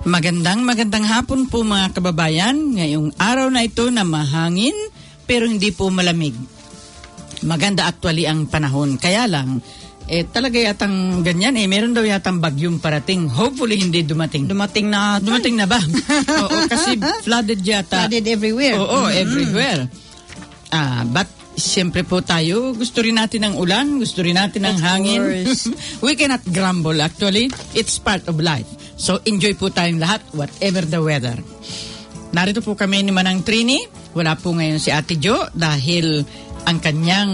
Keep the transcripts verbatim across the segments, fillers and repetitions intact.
Magandang magandang hapon po mga kababayan. Ngayong araw na ito na mahangin pero hindi po malamig. Maganda actually ang panahon. Kaya lang, eh talaga yatang ganyan eh. Meron daw yatang bagyong parating. Hopefully hindi dumating. Dumating na. Dumating na ba? Oo, kasi flooded yata. Flooded everywhere. Oo, mm-hmm. everywhere. Ah, but siyempre po tayo, gusto rin natin ng ulan, gusto rin natin ng hangin. We cannot grumble actually. It's part of life. So enjoy po tayong lahat, whatever the weather. Narito po kami ni Manang Trini. Wala po ngayon si Ate Jo dahil ang kanyang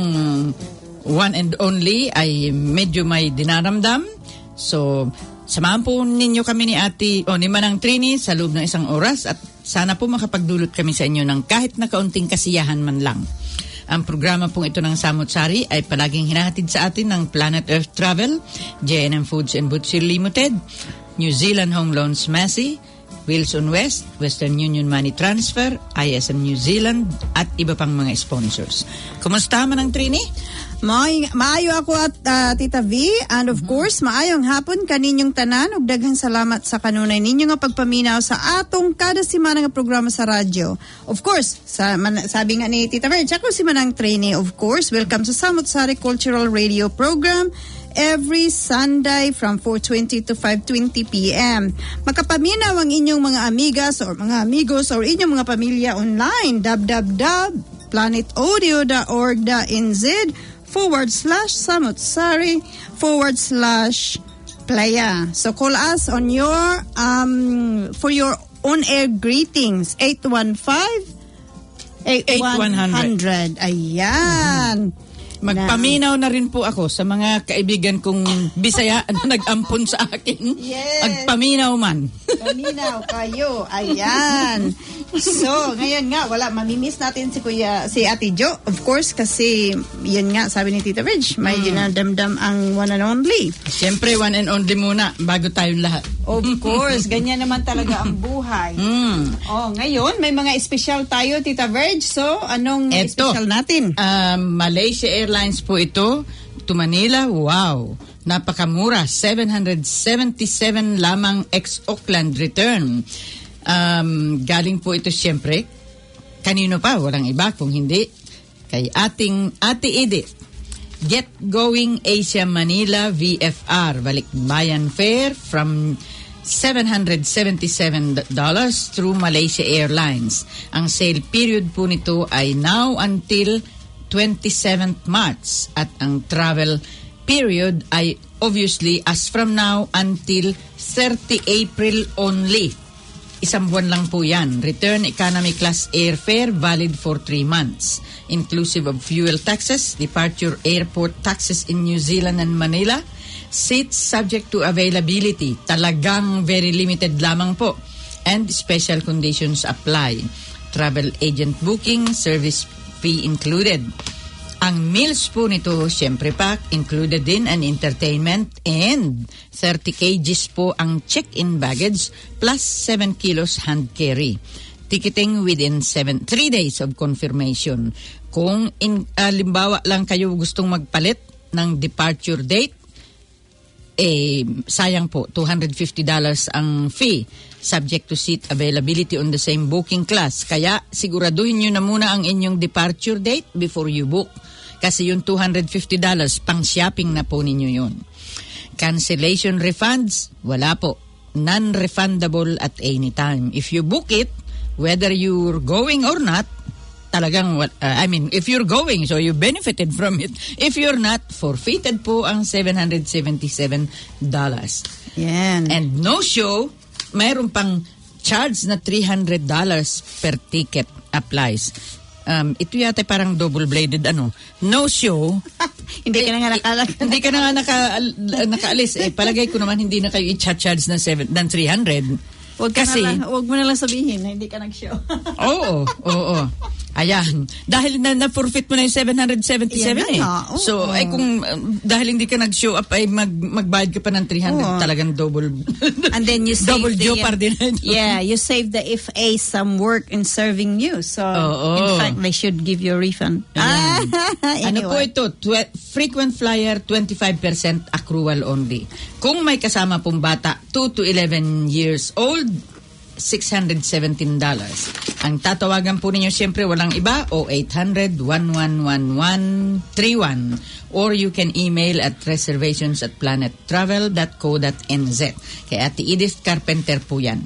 one and only ay medyo may dinaramdam. So samahan po ninyo kami ni Ate o ni Manang Trini sa loob ng isang oras at sana po makapagdulot kami sa inyo ng kahit na kaunting kasiyahan man lang. Ang programa pong ito ng Samut Sari ay palaging hinahatid sa atin ng Planet Earth Travel, J N M Foods and Butcher Limited, New Zealand Home Loans Massey, Wilson West, Western Union Money Transfer, I S M New Zealand, at iba pang mga sponsors. Kumusta Manang Trini? May, maayo ako at uh, Tita V, and of mm-hmm. course, maayong hapon kaninyong tanan ug daghang salamat sa kanunay ninyo nga pagpaminaw sa atong kada semana nga programa sa radyo. Of course, sa, man, sabi nga ni Tita Verge, ako si Manang Trini, of course, welcome sa Samut Sari Cultural Radio Program every Sunday from four twenty to five twenty p.m. Makapaminaw ang inyong mga amigas or mga amigos or inyong mga pamilya online, w w w dot planet audio dot org dot n z forward slash Samutsari forward slash playa. So call us on your um for your on-air greetings eight one five, eight one hundred. Ayan. Mm-hmm. Magpaminaw na rin po ako sa mga kaibigan kong Bisaya na nag-ampon sa akin. Yes. Magpaminaw man. Paminaw kayo. Ayan. So, ngayon nga, wala, mamimiss natin si Kuya, si Ate Jo. Of course, kasi, yun nga, sabi ni Tita Reg, may mm. dinadamdam ang one and only. Siyempre, one and only muna, bago tayong lahat. Of course, ganyan naman talaga ang buhay. Mm. Oh, ngayon, may mga espesyal tayo, Tita Verge. So, anong Eto, espesyal natin? Um, Malaysia Airlines po ito, to Manila. Wow! Napakamura, seven hundred seventy-seven lamang ex-Auckland return. Um, galing po ito siyempre, kanino pa? Walang iba kung hindi kay ating Ate Edith. Get Going Asia Manila V F R, balikbayan fare from seven hundred seventy-seven dollars through Malaysia Airlines. Ang sale period po nito ay now until twenty-seventh March at ang travel period ay obviously as from now until thirtieth April only. Isang buwan lang po yan. Return economy class airfare valid for three months. Inclusive of fuel taxes, departure airport taxes in New Zealand and Manila. Seats subject to availability. Talagang very limited lamang po. And special conditions apply. Travel agent booking, service fee included. Ang meals po nito, syempre pa, included din an entertainment and thirty kilograms po ang check-in baggage plus seven kilos hand carry. Ticketing within seven, three days of confirmation. Kung in, uh, limbawa lang kayo gustong magpalit ng departure date, eh, sayang po, two hundred fifty dollars ang fee. Subject to seat availability on the same booking class. Kaya siguraduhin nyo na muna ang inyong departure date before you book. Kasi yung two hundred fifty dollars pang shopping na po ninyo yun. Cancellation refunds, wala po. Non-refundable at any time. If you book it, whether you're going or not, talagang, uh, I mean, if you're going, so you benefited from it. If you're not, forfeited po ang seven hundred seventy-seven dollars. Yan. And no show, mayroon pang charge na three hundred dollars per ticket applies. Um, ito yata parang double-bladed ano. No show. Hindi ka na nga naka- hindi ka na nga naka, nakaalis. Eh, palagay ko naman hindi na kayo i-charge ng, seven, ng three hundred. Wag kasi, na lang, wag mo na lang sabihin na hindi ka nag-show. Oo, oo, oo. Ayan. Dahil na, na-forfeit mo na yung seven hundred seventy-seven Yan eh. na, oo. So, ay kung um, dahil hindi ka nag-show up, ay mag, magbayad ka pa ng three hundred. Oo. Talagang double. And then you save double the, jeopardy na ito. yeah, you save the F A some work in serving you. So, Oo. in fact, they should give you a refund. Ah, Ano po anyway. ito? Twe- frequent flyer, twenty-five percent accrual only. Kung may kasama pong bata, two to eleven years old, six hundred seventeen dollars. Ang tatawagan po ninyo siyempre walang iba, zero eight hundred, one one one one, three one. Or you can email at reservations at planet travel dot co dot n z. Kay Ate Edith Carpenter po yan.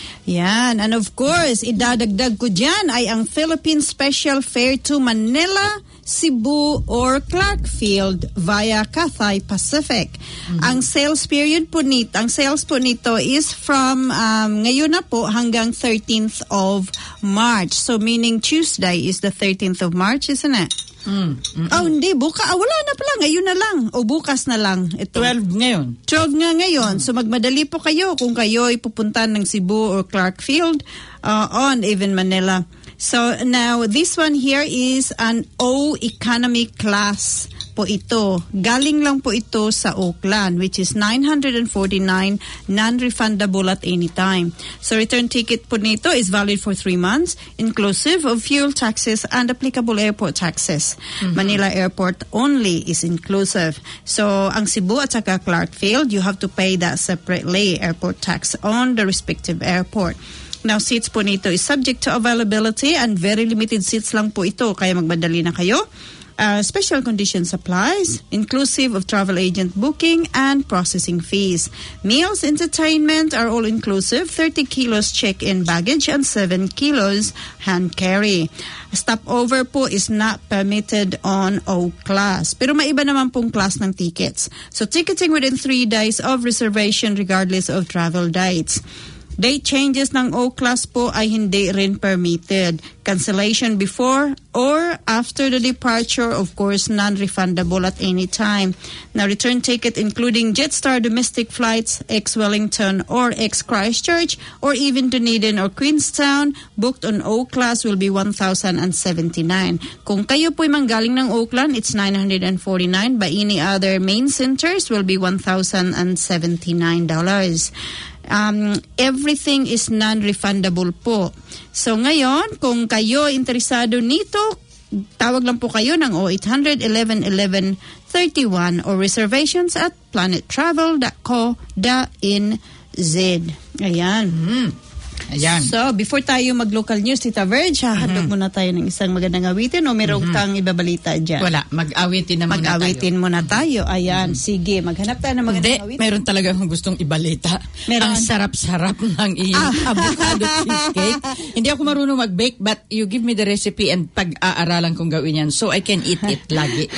Yan. And of course, idadagdag ko dyan ay ang Philippine Special Fare to Manila, Cebu, or Clarkfield via Cathay Pacific. Mm-hmm. Ang sales period po nito, ang sales po nito is from um, ngayon na po hanggang thirteenth of March. So meaning Tuesday is the thirteenth of March, isn't it? Mm. Oh, hindi. Buka, ah, wala na pala. Ngayon na lang. O bukas na lang. Ito. twelve ngayon. twelve nga ngayon. So magmadali po kayo kung kayo ay pupunta ng Cebu or Clarkfield uh, on even Manila. So now this one here is an O economy class po ito. Galing lang po ito sa Oakland, which is nine hundred forty-nine, non-refundable at any time. So return ticket po nito is valid for three months, inclusive of fuel taxes and applicable airport taxes. Mm-hmm. Manila Airport only is inclusive. So ang Cebu at saka Clarkfield, you have to pay that separately, airport tax on the respective airport. Now, seats po nito is subject to availability and very limited seats lang po ito, kaya magmadali na kayo. Uh, special conditions applies, inclusive of travel agent booking and processing fees. Meals, entertainment are all inclusive, thirty kilos check-in baggage and seven kilos hand carry. Stopover po is not permitted on O class. Pero may iba naman pong class ng tickets. So ticketing within three days of reservation regardless of travel dates. Date changes ng O class po ay hindi rin permitted. Cancellation before or after the departure, of course, non-refundable at any time. Now, return ticket including Jetstar domestic flights, ex-Wellington or ex-Christchurch, or even Dunedin or Queenstown, booked on O class will be one thousand seventy-nine. Kung kayo po'y manggaling ng Oakland, it's nine hundred forty-nine. By any other main centers will be one thousand seventy-nine dollars. Um, everything is non-refundable po. So ngayon, kung kayo interesado nito, tawag lang po kayo ng zero eight hundred, eleven eleven, thirty-one or reservations at planet travel dot co dot n z. Ayan. Mm. Ayan. So, before tayo mag-local news, Tita Verge, hahandog Mm-hmm. muna tayo ng isang magandang awitin o meron Mm-hmm. kang ibabalita dyan? Wala, mag-awitin naman na tayo. Mag-awitin muna tayo. Ayan, sige, maghanap tayo ng magandang Hindi, awitin. meron talaga akong gustong ibalita. Meron. Ang sarap-sarap ng iyong Ah. avocado cheesecake. Hindi ako marunong mag-bake, but you give me the recipe and pag-aaralan kong gawin yan so I can eat it lagi.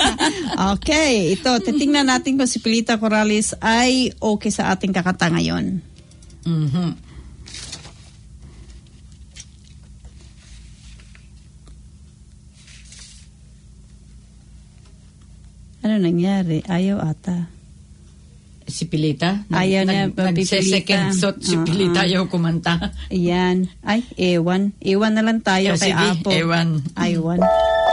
Okay, ito, titingnan natin kung si Pilita Corrales ay okay sa ating kakanta ngayon. Mhm. Ano nangyari? Ayaw ata. Si Pilita? Ayaw niya, Nag- Papi Nagse-second Pilita. thought si Oo. Pilita ayaw kumanta. Ayan. Ay, ewan. Ewan na lang tayo Yeah, kay sige, Apo. ewan. Ewan.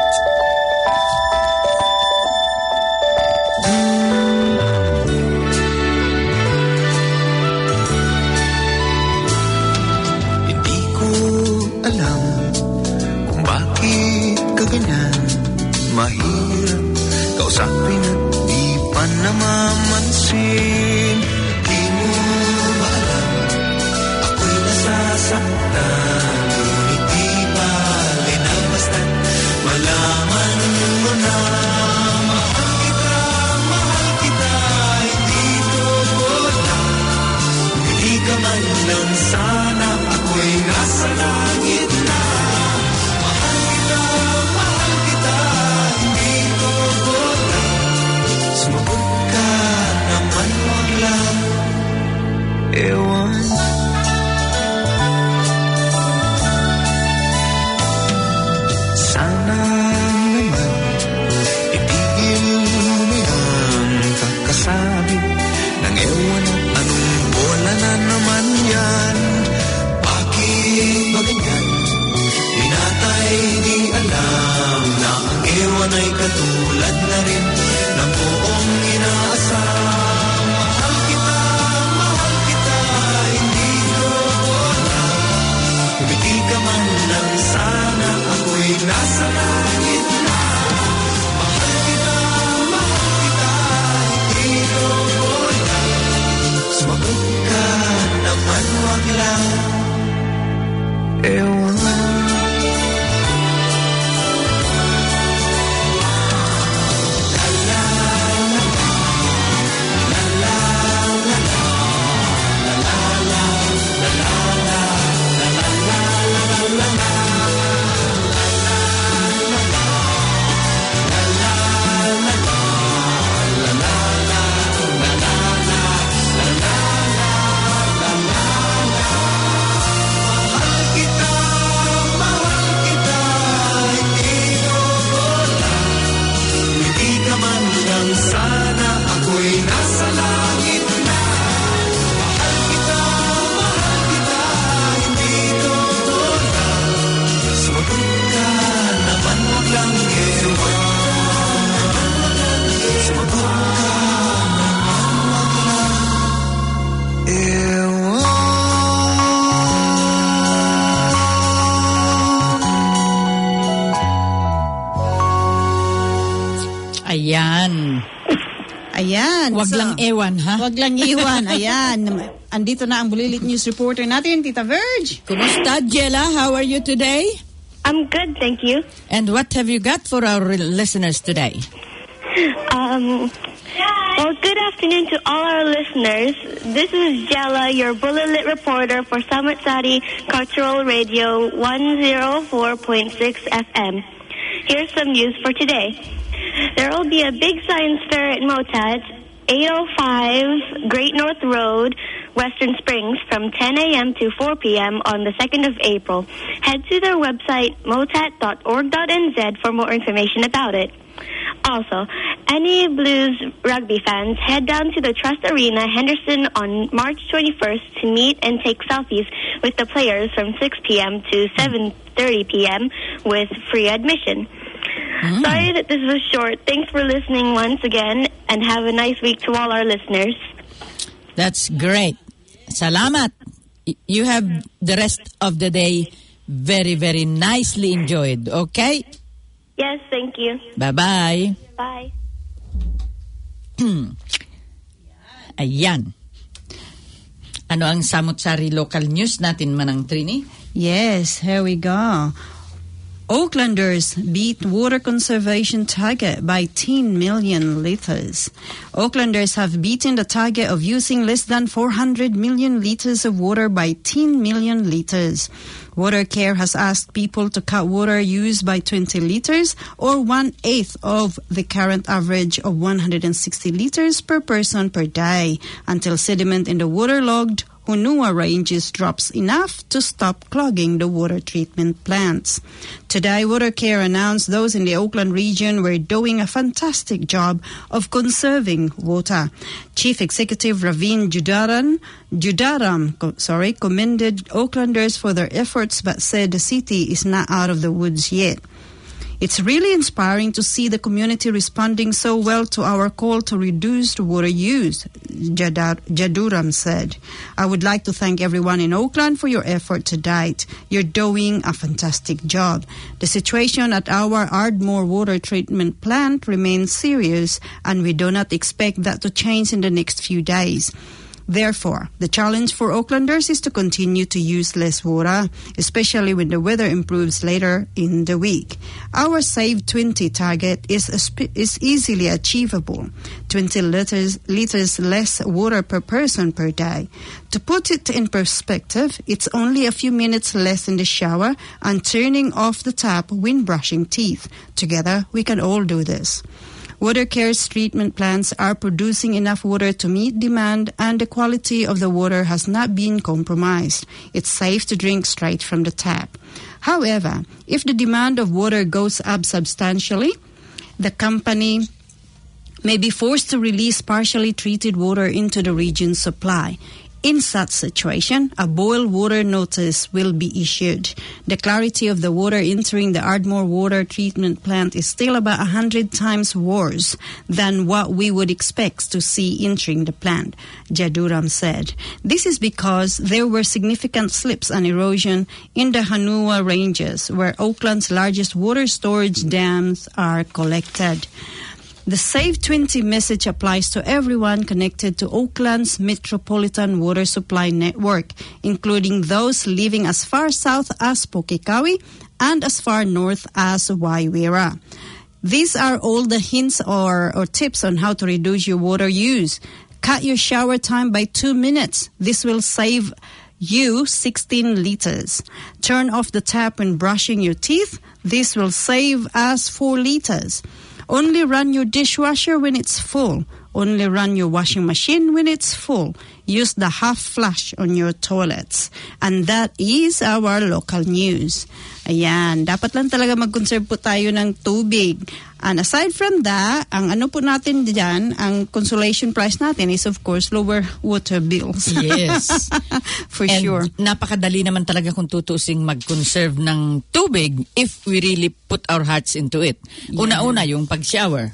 Hindi ko alam kung bakit ka ganyan. Mahirap kausapin at di pa namamansin. Di mo ba alam ako'y nasasaktan? Ngunit di bale na basta't malaman mo na mahal kita, mahal kita. Hindi ko wala, hindi ka man lang sana ako'y nasa langit na. Mahal kita, mahal kita. Hindi ko wala, sumagot ka naman, wag lang ewan. Sana naman itigil mo yung kakasabi ng ewan at anong bola na naman yan. Bakit ba ganyan? Sumagot ka naman, wag lang ewan. Sana ako'y nasa langit na. Mahal kita, mahal kita, hindi totoo lang. Sumagot ka naman, wag lang ewan. Sumagot ka naman, wag lang ewan. Ayan. Ayan. Wag so, lang ewan, ha? Wag lang iwan. Ayan. Andito na ang Bulilit News reporter natin, Tita Verge. Kumusta, Jella? How are you today? I'm good, thank you. And what have you got for our listeners today? Um, well, good afternoon to all our listeners. This is Jella, your Bulilit reporter for Summit Sari Cultural Radio one oh four point six F M. Here's some news for today. There will be a big science fair at Motat, eight oh five Great North Road, Western Springs, from ten a.m. to four p.m. on the second of April. Head to their website, motat dot org dot n z, for more information about it. Also, any Blues rugby fans, head down to the Trust Arena, Henderson, on March twenty-first to meet and take selfies with the players from six p.m. to seven thirty p.m. with free admission. Mm. Sorry that this was short. Thanks for listening once again, and have a nice week to all our listeners. That's great. Salamat. You have the rest of the day very, very nicely enjoyed, okay? Yes, thank you. Bye-bye. Bye. Ayan. Ano ang samut-sari local news natin, Manang Trini? Yes, here we go. Oaklanders beat water conservation target by ten million liters. Oaklanders have beaten the target of using less than four hundred million liters of water by ten million liters. WaterCare has asked people to cut water use by twenty liters, or one-eighth of the current average of one hundred sixty liters per person per day, until sediment in the waterlogged Hunua ranges drops enough to stop clogging the water treatment plants. Today, WaterCare announced those in the Oakland region were doing a fantastic job of conserving water. Chief Executive Ravin Judaran, Judaram sorry, commended Oaklanders for their efforts, but said the city is not out of the woods yet. It's really inspiring to see the community responding so well to our call to reduce water use, Jadar, Jaduram said. I would like to thank everyone in Oakland for your effort to date. You're doing a fantastic job. The situation at our Ardmore water treatment plant remains serious, and we do not expect that to change in the next few days. Therefore, the challenge for Oaklanders is to continue to use less water, especially when the weather improves later in the week. Our Save twenty target is is easily achievable, twenty liters, liters less water per person per day. To put it in perspective, it's only a few minutes less in the shower and turning off the tap when brushing teeth. Together, we can all do this. WaterCare's treatment plants are producing enough water to meet demand, and the quality of the water has not been compromised. It's safe to drink straight from the tap. However, if the demand of water goes up substantially, the company may be forced to release partially treated water into the region's supply. In such situation, a boil water notice will be issued. The clarity of the water entering the Ardmore water treatment plant is still about one hundred times worse than what we would expect to see entering the plant, Jaduram said. This is because there were significant slips and erosion in the Hunua ranges, where Oakland's largest water storage dams are collected. The Save twenty message applies to everyone connected to Oakland's metropolitan water supply network, including those living as far south as Pukikawi and as far north as Waiwira. These are all the hints or, or tips on how to reduce your water use. Cut your shower time by two minutes. This will save you sixteen liters. Turn off the tap when brushing your teeth. This will save us four liters. Only run your dishwasher when it's full. Only run your washing machine when it's full. Use the half flush on your toilets. And that is our local news. Ayan, dapat lang talaga mag-conserve po tayo ng tubig. And aside from that, ang ano po natin dyan, ang consolation prize natin is of course lower water bills. Yes. For And sure. napakadali naman talaga kung tutusing mag-conserve ng tubig if we really put our hearts into it. Una-una yung pag-shower.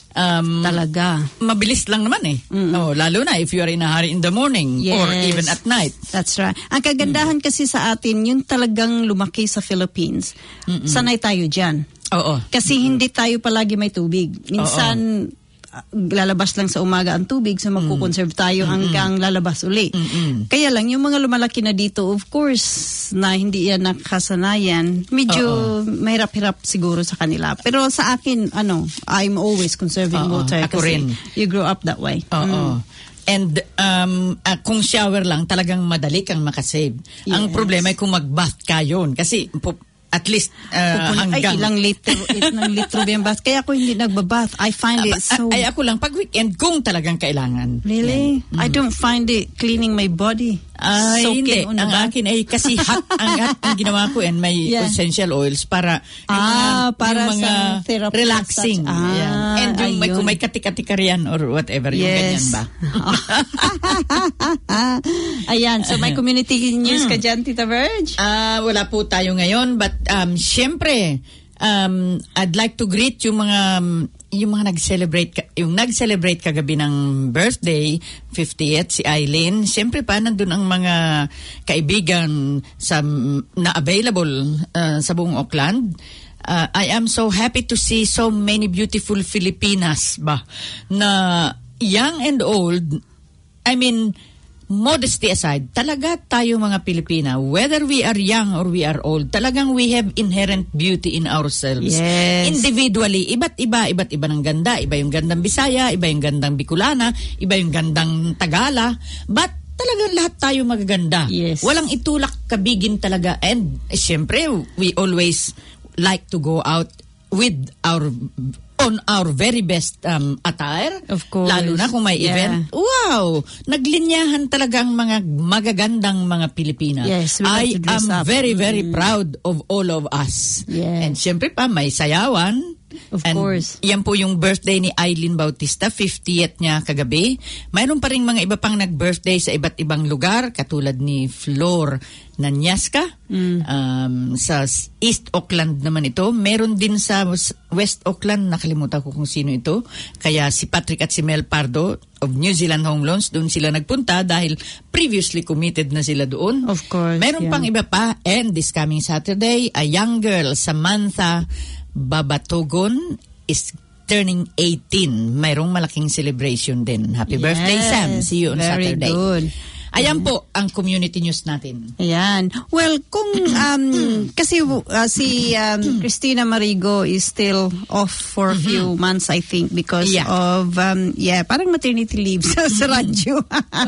Um, Talaga. Mabilis lang naman eh. Oh, lalo na if you are in a hurry in the morning or Yes. even at night. That's right. Ang kagandahan kasi sa atin, yung talagang lumaki sa Philippines. Sanay tayo dyan. Oo. Kasi hindi tayo palagi may tubig. Minsan, uh, lalabas lang sa umaga ang tubig, so magkukonserve tayo hanggang lalabas uli. Mm-mm. Kaya lang, yung mga lumalaki na dito, of course, na hindi yan nakasanayan, medyo mahirap-hirap siguro sa kanila. Pero sa akin, ano, I'm always conserving Oo. water. Ako kasi rin. you grow up that way. Oo. And um, uh, kung shower lang, talagang madali kang makasave. Ang Yes. problema ay kung mag-bath ka yun. Kasi pu- at least uh, Pupun- ay, hanggang... ilang litro, ilang litro ba yung bath? Kaya ako hindi nagbabath. I find it so... Ay, ako lang, pag weekend, kung talagang kailangan. Really? Yan. I don't find it cleaning my body. Ay, Soaking hindi. on the Ang bath. akin ay kasi hot ang hot ang ginawa ko and may Yeah. essential oils para yung Ah, mga, para yung mga sa therapy relaxing. as such. Ah, Yan. And yung may, ayun. kung may katika-tika riyan or whatever, yung ganyan Yes. ba? Ayan, so may community news ka dyan, Tita Verge? Ah, wala po tayo ngayon, but um syempre um I'd like to greet yung mga yung mga nag-celebrate ka- yung nag-celebrate kagabi ng birthday fiftieth si Eileen. Syempre pa nandun ang mga kaibigan sa na available uh, sa buong Auckland. Uh, I am so happy to see so many beautiful Filipinas ba na young and old. I mean, modesty aside, talaga tayo mga Pilipina, whether we are young or we are old, talagang we have inherent beauty in ourselves. Yes. Individually, iba't iba, iba't iba ng ganda. Iba yung gandang Bisaya, iba yung gandang Bicolana, iba yung gandang Tagala. But talagang lahat tayo magaganda. Yes. Walang itulak kabigin talaga. And eh, syempre, we always like to go out with our on our very best um, attire. Of course. Lalo na kung may Yeah. event. Wow! Naglinyahan talaga ang mga magagandang mga Pilipina. Yes, we I like to dress am up. very, very proud of all of us. Yes. And syempre pa, may sayawan. Of And course. yan po yung birthday ni Eileen Bautista, fiftieth niya kagabi. Mayroon pa rin mga iba pang nag-birthday sa iba't ibang lugar, katulad ni Flor Nanyaska. Mm. Um, sa East Auckland naman ito. Meron din sa West Auckland, nakalimutan ko kung sino ito. Kaya si Patrick at si Mel Pardo of New Zealand Home Loans, doon sila nagpunta dahil previously committed na sila doon. Of course, Meron yeah. pang iba pa. And this coming Saturday, a young girl, Samantha Babatogon, is turning eighteen. Mayroong malaking celebration din. Happy birthday, Yes, Sam. See you on very Saturday. good. Ayan po ang community news natin. Ayan. Well, kung, um, kasi uh, si um, Christina Marigo is still off for a few months, I think, because Yeah. of, um, yeah, parang maternity leave sa, sa radyo.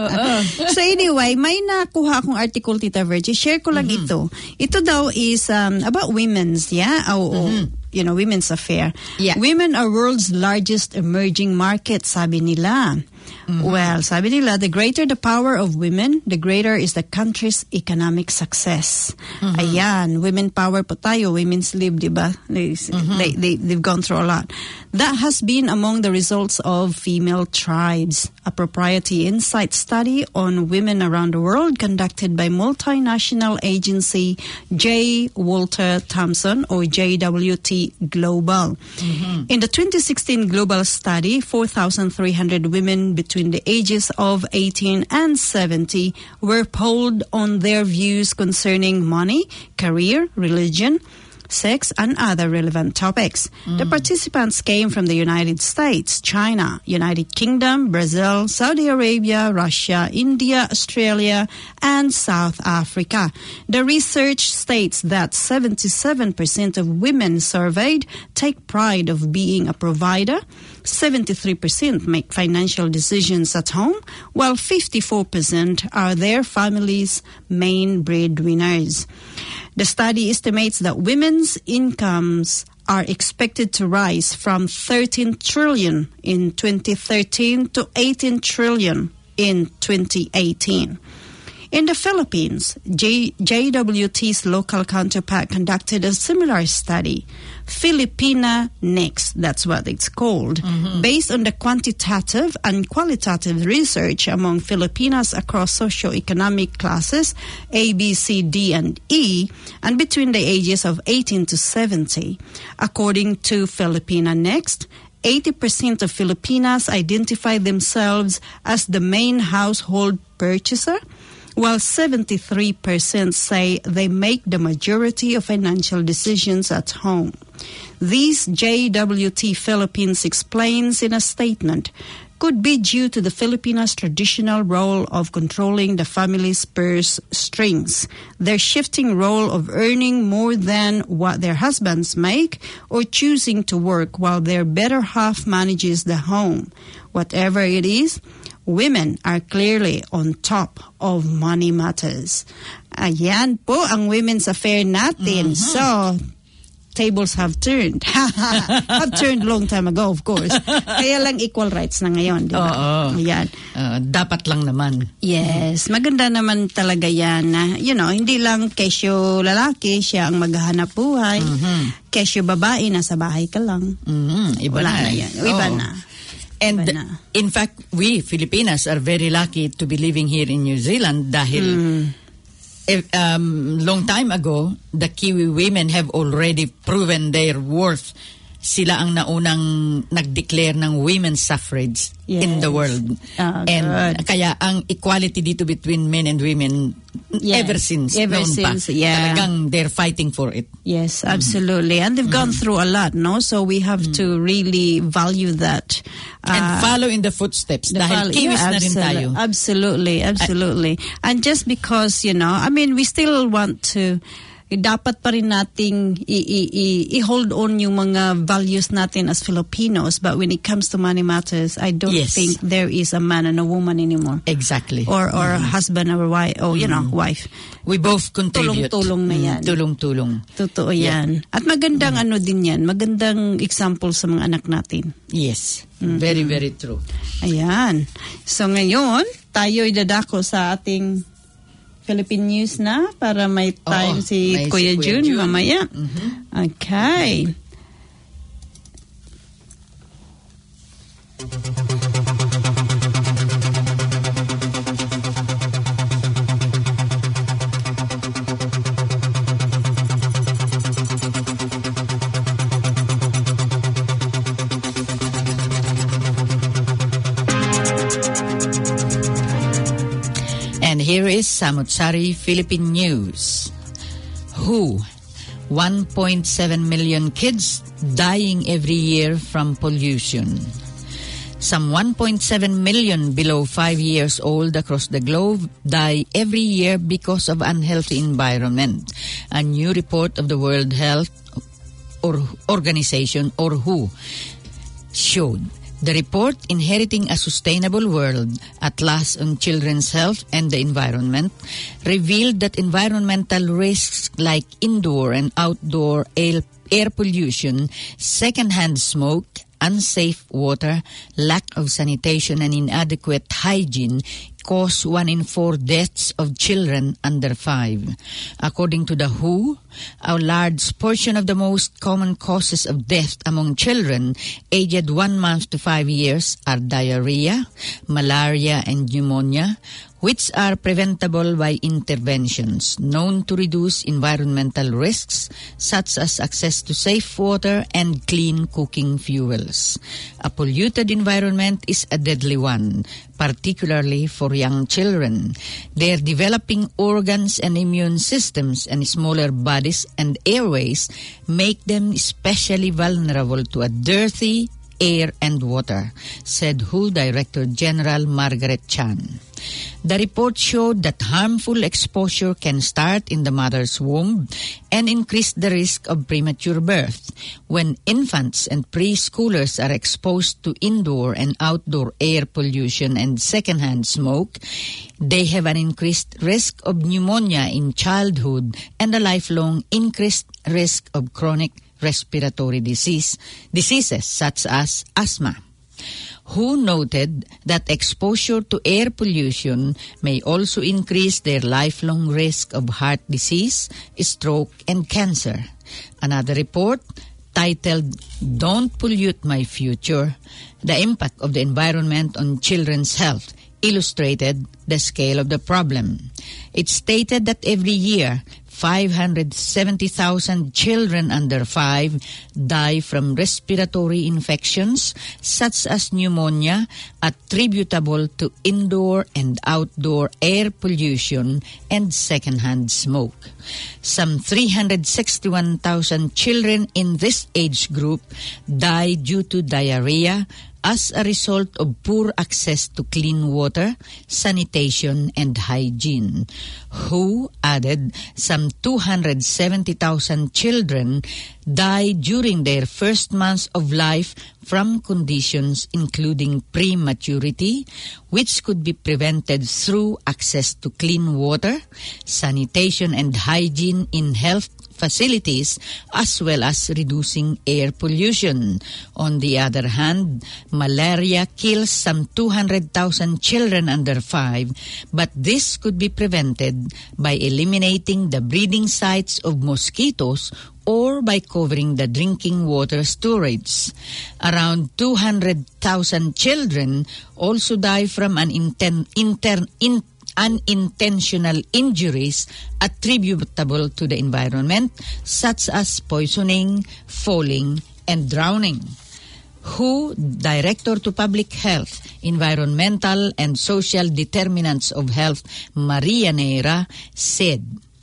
So anyway, may nakuha akong article, Tita Virgie. Share ko lang ito. Ito daw is um, about women's, yeah? O, you know, women's affair. Yeah. Women are world's largest emerging market, sabi nila. Well, sabi nila, the greater the power of women, the greater is the country's economic success. Ayan, women power po tayo, women's lib, di ba? They, they, they, they've gone through a lot. That has been among the results of Female Tribes, a propriety insight study on women around the world conducted by multinational agency J. Walter Thompson, or J W T Global. In the twenty sixteen global study, four thousand three hundred women between the ages of eighteen and seventy were polled on their views concerning money, career, religion, sex, and other relevant topics. The participants came from the United States, China, United Kingdom, Brazil, Saudi Arabia, Russia, India, Australia, and South Africa. The research states that seventy-seven percent of women surveyed take pride of being a provider, seventy-three percent make financial decisions at home, while fifty-four percent are their family's main breadwinners. The study estimates that women's incomes are expected to rise from thirteen trillion in twenty thirteen to eighteen trillion in twenty eighteen. In the Philippines, J- JWT's local counterpart conducted a similar study, Filipina Next, that's what it's called, mm-hmm. based on the quantitative and qualitative research among Filipinas across socioeconomic classes A, B, C, D, and E, and between the ages of eighteen to seventy. According to Filipina Next, eighty percent of Filipinas identify themselves as the main household purchaser, while seventy-three percent say they make the majority of financial decisions at home. This J W T Philippines explains in a statement could be due to the Filipinos' traditional role of controlling the family's purse strings, their shifting role of earning more than what their husbands make, or choosing to work while their better half manages the home. Whatever it is, women are clearly on top of money matters. Ayan po ang women's affair natin. Mm-hmm. So, tables have turned. Have turned long time ago, of course. Kaya lang equal rights na ngayon, di ba? Oo. Ayan. Uh, dapat lang naman. Yes. Maganda naman talaga yan na, you know, hindi lang kesyo lalaki, siya ang maghahanap buhay. Mm-hmm. Kesyo babae, nasa bahay ka lang. Mm-hmm. Iba Wala na. na yan. Iba Oo. na. And in fact, we Filipinas are very lucky to be living here in New Zealand dahil mm. if, um, long time ago, the Kiwi women have already proven their worth. Sila ang naunang nag-declare ng women's suffrage yes. in the world. Oh, and good. Kaya ang equality dito between men and women yes. ever since ever noon since, pa. Yeah. Talagang they're fighting for it. Yes, absolutely. Mm-hmm. And they've gone mm-hmm. through a lot, no? So we have mm-hmm. to really value that. Uh, and follow in the footsteps. The dahil follow, Kiwis yeah, na rin tayo. Absolutely, absolutely. I, and just because, you know, I mean, we still want to... dapat pa rin nating i- i- i- i-hold on yung mga values natin as Filipinos, but when it comes to money matters, I don't yes. think there is a man and a woman anymore. Exactly. Or or mm-hmm. husband or wife, or you know, mm-hmm. wife. We both contribute. Tulong-tulong na yan. Mm, tulong-tulong. Totoo yan. Yeah. At magandang mm-hmm. ano din yan, magandang example sa mga anak natin. Yes. Mm-hmm. Very, very true. Ayan. So ngayon, tayo'y dadako sa ating Philippine News na para may time Oo, si, may Kuya si Kuya June, June mamaya. Mm-hmm. Okay. Here is Samut-Sari Philippine News. W H O, one point seven million kids dying every year from pollution. Some one point seven million below five years old across the globe die every year because of unhealthy environment. A new report of the World Health Organization, or W H O, showed. The report, Inheriting a Sustainable World, Atlas on Children's Health and the Environment, revealed that environmental risks like indoor and outdoor air, air pollution, secondhand smoke, unsafe water, lack of sanitation, and inadequate hygiene cause one in four deaths of children under five. According to the W H O, a large portion of the most common causes of death among children aged one month to five years are diarrhea, malaria, and pneumonia, which are preventable by interventions known to reduce environmental risks, such as access to safe water and clean cooking fuels. A polluted environment is a deadly one, particularly for young children. Their developing organs and immune systems and smaller bodies and airways make them especially vulnerable to a dirty air and water, said W H O Director General Margaret Chan. The report showed that harmful exposure can start in the mother's womb and increase the risk of premature birth. When infants and preschoolers are exposed to indoor and outdoor air pollution and secondhand smoke, they have an increased risk of pneumonia in childhood and a lifelong increased risk of chronic respiratory disease, diseases such as asthma. W H O noted that exposure to air pollution may also increase their lifelong risk of heart disease, stroke, and cancer. Another report, titled "Don't Pollute My Future: The Impact of the Environment on Children's Health," illustrated the scale of the problem. It stated that every year, five hundred seventy thousand children under five die from respiratory infections such as pneumonia attributable to indoor and outdoor air pollution and secondhand smoke. Some three hundred sixty-one thousand children in this age group die due to diarrhea as a result of poor access to clean water, sanitation, and hygiene. W H O added some two hundred seventy thousand children die during their first months of life from conditions including prematurity, which could be prevented through access to clean water, sanitation, and hygiene in health facilities, as well as reducing air pollution. On the other hand, malaria kills some two hundred thousand children under five, but this could be prevented by eliminating the breeding sites of mosquitoes or by covering the drinking water storage. Around two hundred thousand children also die from an inten- inter- in unintentional injuries attributable to the environment, such as poisoning, falling, and drowning. W H O Director to Public Health, Environmental and Social Determinants of Health, Maria Neira, said,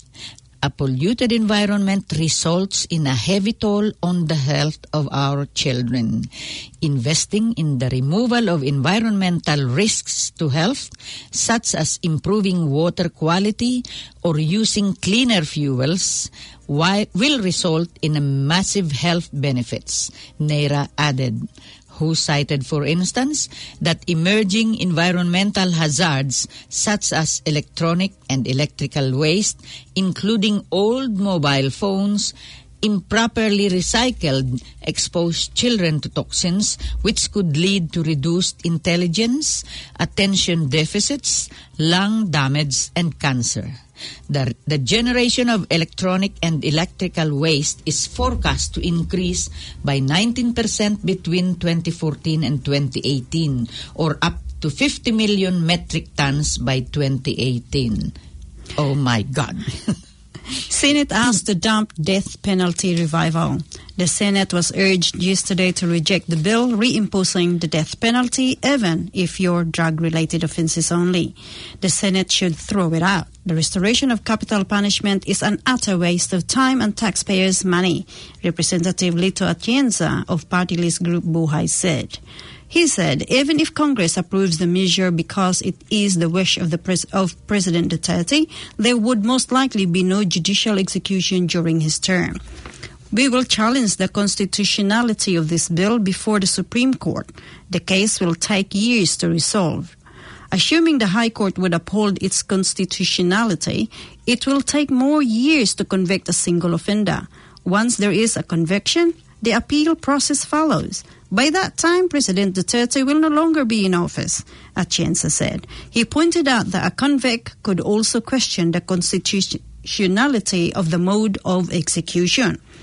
"A polluted environment results in a heavy toll on the health of our children. Investing in the removal of environmental risks to health, such as improving water quality or using cleaner fuels, will result in a massive health benefits," Neira added. Who cited, for instance, that emerging environmental hazards such as electronic and electrical waste, including old mobile phones, improperly recycled, expose children to toxins which could lead to reduced intelligence, attention deficits, lung damage, and cancer. The, the generation of electronic and electrical waste is forecast to increase by nineteen percent between twenty fourteen and twenty eighteen, or up to fifty million metric tons by twenty eighteen. Oh my God. Senate asked to dump death penalty revival. The Senate was urged yesterday to reject the bill reimposing the death penalty, even if you're drug-related offenses only. The Senate should throw it out. The restoration of capital punishment is an utter waste of time and taxpayers' money, Representative Lito Atienza of party list group Buhay said. He said, even if Congress approves the measure because it is the wish of the pres- of President Duterte, there would most likely be no judicial execution during his term. We will challenge the constitutionality of this bill before the Supreme Court. The case will take years to resolve. Assuming the High Court would uphold its constitutionality, it will take more years to convict a single offender. Once there is a conviction, the appeal process follows. By that time, President Duterte will no longer be in office, Atienza said. He pointed out that a convict could also question the constitutionality of the mode of execution.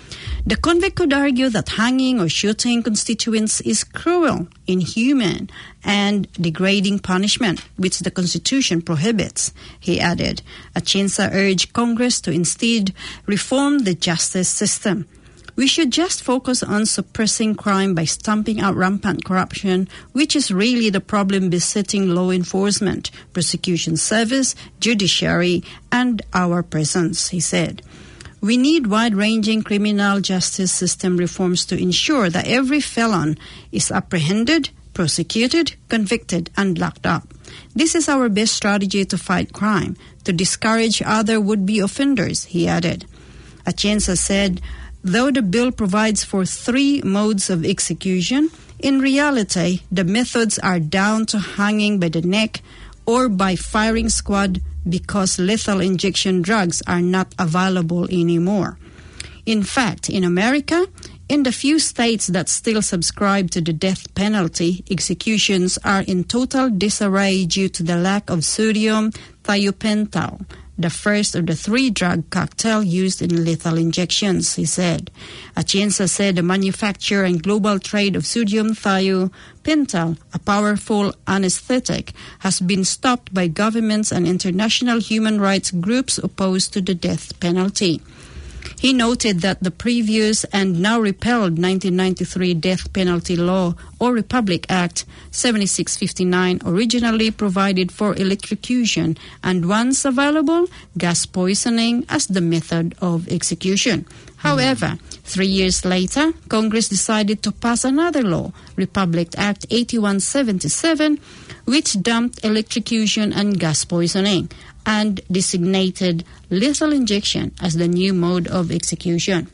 The convict could argue that hanging or shooting constituents is cruel, inhuman, and degrading punishment, which the Constitution prohibits, he added. Atienza urged Congress to instead reform the justice system. We should just focus on suppressing crime by stamping out rampant corruption, which is really the problem besetting law enforcement, prosecution service, judiciary, and our prisons, he said. We need wide-ranging criminal justice system reforms to ensure that every felon is apprehended, prosecuted, convicted, and locked up. This is our best strategy to fight crime, to discourage other would-be offenders, he added. Atienza said, though the bill provides for three modes of execution, in reality, the methods are down to hanging by the neck or by firing squad because lethal injection drugs are not available anymore. In fact, in America, in the few states that still subscribe to the death penalty, executions are in total disarray due to the lack of sodium thiopental, the first of the three drug cocktail used in lethal injections, he said. Atienza said the manufacture and global trade of sodium thiopental, a powerful anesthetic, has been stopped by governments and international human rights groups opposed to the death penalty. He noted that the previous and now repealed nineteen ninety-three Death Penalty Law or Republic Act seventy-six fifty-nine originally provided for electrocution and once available, gas poisoning as the method of execution. However, three years later, Congress decided to pass another law, Republic Act eighty-one seventy-seven, which dumped electrocution and gas poisoning and designated lethal injection as the new mode of execution.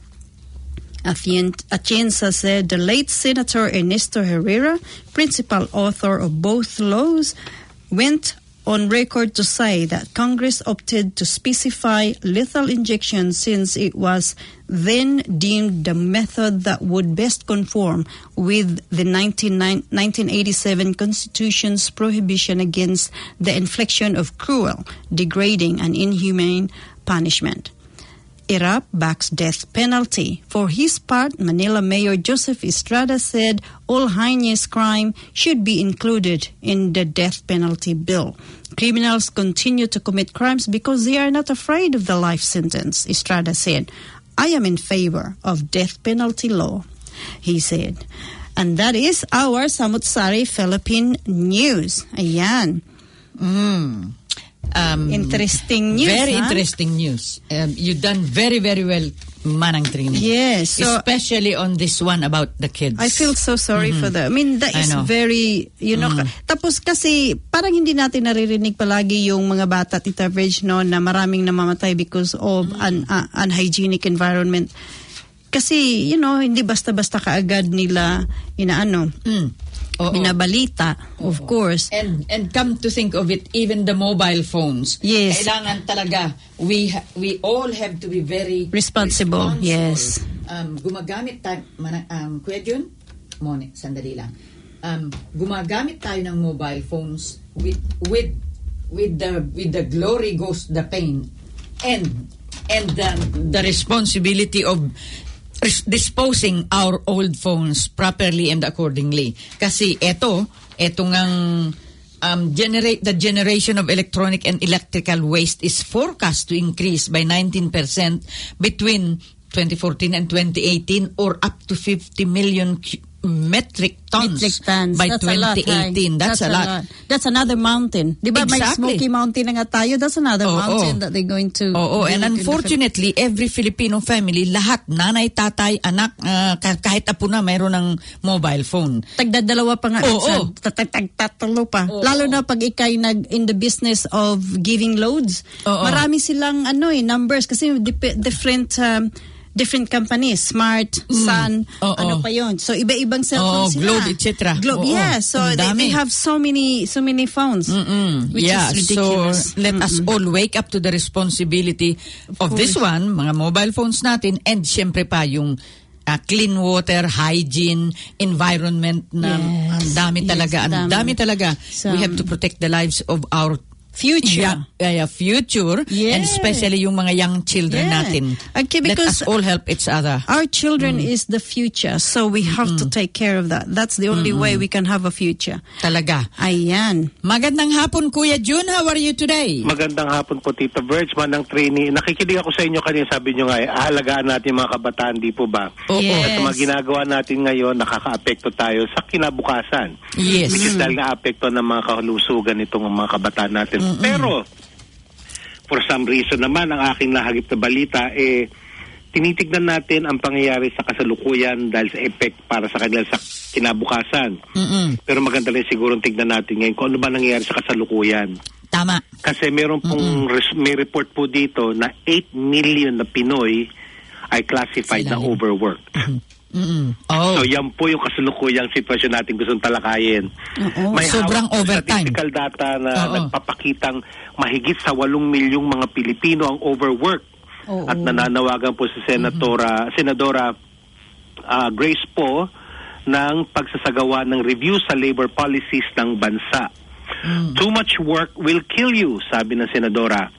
Atienza said the late Senator Ernesto Herrera, principal author of both laws, went on record to say that Congress opted to specify lethal injection since it was then deemed the method that would best conform with the nineteen eighty-seven Constitution's prohibition against the infliction of cruel, degrading, and inhumane punishment. I R A P backs death penalty. For his part, Manila Mayor Joseph Estrada said all heinous crime should be included in the death penalty bill. Criminals continue to commit crimes because they are not afraid of the life sentence, Estrada said. I am in favor of death penalty law, he said. And that is our Samut-Sari Philippine News. Ayan. Mm. Um, interesting news, Very huh? interesting news. Um, you've done very, very well, Manang Trini. Yes. So especially on this one about the kids. I feel so sorry mm-hmm. for them. I mean, that is very, you know, mm. tapos kasi parang hindi natin naririnig palagi yung mga bata, Tita Virg, no, na maraming namamatay because of mm. an uh, unhygienic environment. Kasi, you know, hindi basta-basta kaagad nila inaano. Mm. Oo. Binabalita, of Oo. course. And and come to think of it, even the mobile phones. Yes. Kailangan talaga, we ha- we all have to be very responsible. responsible. Yes. Um, gumagamit tayo, um, Kuya Jun, Mone, sandali lang. Um, gumagamit tayo ng mobile phones with with with the with the glory goes the pain, and and the the responsibility of disposing our old phones properly and accordingly. Kasi eto, eto ngang um, generate the generation of electronic and electrical waste is forecast to increase by nineteen percent between twenty fourteen and twenty eighteen, or up to fifty million cu- metric tons, metric tons. by That's twenty eighteen. A lot, That's, That's a lot. lot. That's another mountain. Di ba exactly. may Smoky Mountain na nga tayo? That's another oh, mountain oh. that they're going to... Oo, oh, oh. And unfortunately, every Filipino family, lahat, nanay, tatay, anak, uh, kahit apo na, mayroon ng mobile phone. Tagdadalawa pa nga. Oo. Oh, oh. Tatalo pa. Oh, Lalo oh. na pag ikay nag in the business of giving loads. Oh, oh. Marami silang ano eh, numbers kasi dip- different... Um, different companies, Smart, mm. Sun, oh, ano oh. pa yon. So iba-ibang cellphones oh, sila. Globe, et cetera. Globe, oh, yeah. So they, they have so many so many phones, Mm-mm. which yeah, is ridiculous. So let Mm-mm. us all wake up to the responsibility of, of this one, mga mobile phones natin, and syempre pa yung uh, clean water, hygiene, environment na yes. ang dami talaga. Yes, ang dami talaga. So, we have to protect the lives of our future. Yeah, yeah, yeah, future, Yeah. and especially yung mga young children Yeah. natin. Okay, Let because us all help each other. our children is the future, so we have to take care of that. That's the only way we can have a future. Talaga. Ayan. Magandang hapon, Kuya Jun. How are you today? Magandang hapon po, Tita Verge, manang trainee. Nakikinig ako sa inyo kanina, sabi nyo nga, eh, ahalagaan natin mga kabataan, di po ba? Oo. Yes. At sa mga ginagawa natin ngayon, nakaka-apekto tayo sa kinabukasan. Yes. Which is dahil na-apekto ng mga kalusugan nitong mga kabataan natin. Pero, for some reason naman, ang aking nahagip na balita, eh, tinitignan natin ang pangyayari sa kasalukuyan dahil sa effect para sa kanila sa kinabukasan. Mm-mm. Pero maganda rin siguro tignan natin ngayon kung ano ba nangyayari sa kasalukuyan. Tama. Kasi meron pong res- may report po dito na eight million na Pinoy ay classified Sila na yun. overworked. Mm-mm. Oh. So yan po yung kasalukuyang sitwasyon natin gustong talakayin. Oo. May Sobrang hawak na overtime. statistical data na Oo. nagpapakitang mahigit sa walong milyong mga Pilipino ang overworked. Oo. At nananawagan po si Senatora, Senadora ah, Grace Poe ng pagsasagawa ng review sa labor policies ng bansa. Too much work will kill you, sabi ng Senadora.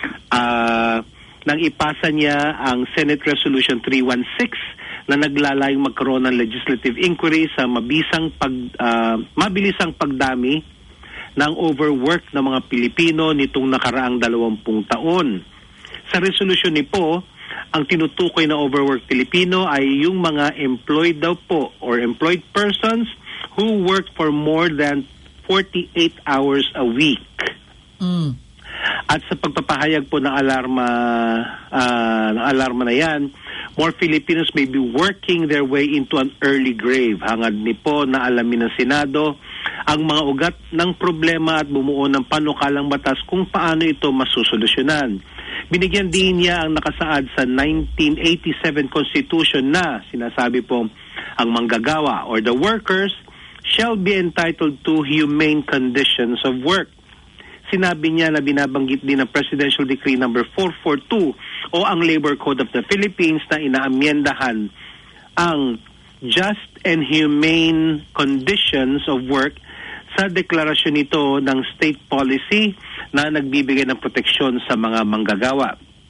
Ah, nang ipasa niya ang Senate Resolution three sixteen na naglalayong magkaroon ng legislative inquiry sa mabisang pag, ah, mabilisang pagdami ng overwork ng mga Pilipino nitong nakaraang dalawampung taon. Sa resolution ni Po, ang tinutukoy na overwork Pilipino ay yung mga employed daw po or employed persons who work for more than forty-eight hours a week. Mm. At sa pagpapahayag po ng alarma uh, ng alarma na yan, more Filipinos may be working their way into an early grave. Hangad ni Po na alamin ng Senado ang mga ugat ng problema at bumuo ng panukalang batas kung paano ito masusolusyonan. Binigyan din niya ang nakasaad sa nineteen eighty-seven Constitution na sinasabi po ang manggagawa or the workers shall be entitled to humane conditions of work. Sinabi niya na binabanggit din ng Presidential Decree number four forty-two o ang Labor Code of the Philippines na inaamyendahan ang just and humane conditions of work sa deklarasyon nito ng state policy na nagbibigay ng proteksyon sa mga manggagawa.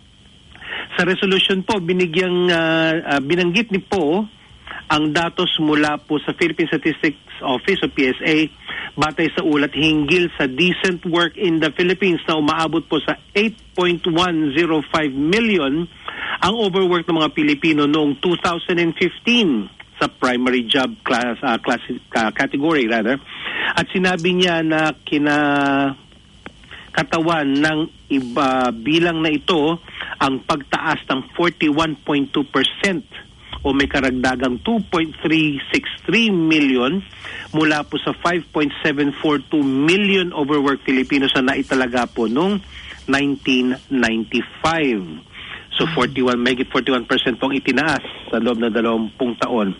Sa resolution po, binigyang uh, uh, binanggit ni Po ang datos mula po sa Philippine Statistics Office o P S A batay sa ulat hinggil sa decent work in the Philippines na umaabot po sa eight point one zero five million ang overwork ng mga Pilipino noong two thousand fifteen sa primary job class, uh, class uh, category rather. At sinabi niya na kina katawan ng iba bilang na ito ang pagtaas ng forty-one point two percent o may karagdagang two point three six three million mula po sa five point seven four two million overworked Filipinos na naitalaga po noong nineteen ninety-five. So forty-one, may forty-one percent pong itinaas sa loob ng dalawampung taon.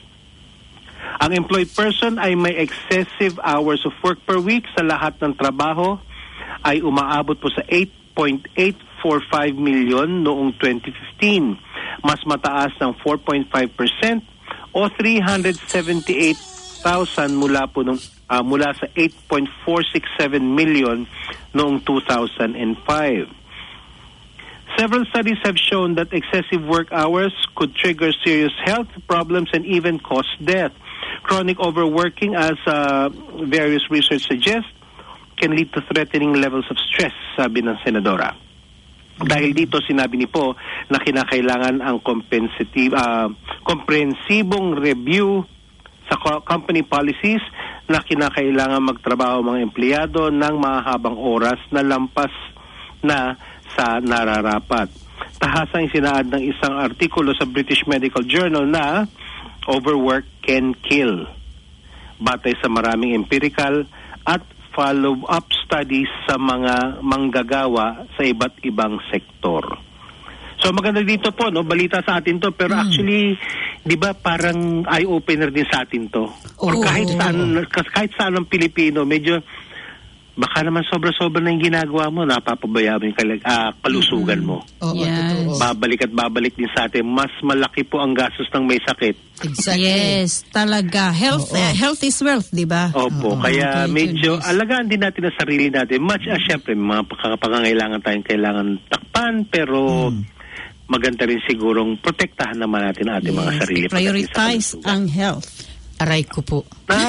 Ang employed person ay may excessive hours of work per week sa lahat ng trabaho ay umaabot po sa eight point eight four five million noong twenty fifteen. Mas mataas ng four point five percent o three hundred seventy-eight thousand mula po nung, uh, mula sa eight point four six seven million noong two thousand five. Several studies have shown that excessive work hours could trigger serious health problems and even cause death. Chronic overworking, as uh, various research suggests, can lead to threatening levels of stress, sabi ng Senadora. Dahil dito, sinabi ni Po na kinakailangan ang compensative, uh, komprehensibong review sa co- company policies na kinakailangan magtrabaho mga empleyado ng mahabang oras na lampas na sa nararapat. Tahasang isinaad ng isang artikulo sa British Medical Journal na overwork can kill. Batay sa maraming empirical at follow-up studies sa mga manggagawa sa iba't ibang sektor. So maganda dito po, no, balita sa atin to, pero mm. actually, 'di ba, parang eye-opener din sa atin to. Or Oo. kahit saan kahit saan ng Pilipino, medyo baka naman sobra-sobra na yung ginagawa mo, napapabayaan mo yung kalag- ah, kalusugan mo. Oo, Yes. totoo. Babalik at babalik din sa atin, mas malaki po ang gastos ng may sakit. Exactly. Yes, talaga. Health Oo. eh, health is wealth, di ba? Opo, Oo, kaya okay, medyo goodness. alagaan din natin ang sarili natin. Much as syempre, may mga pangangailangan tayong kailangan takpan, pero maganda rin sigurong protektahan naman natin ang ating mga Yes, sarili. prioritize pagdating sa ang health. Aray ko po.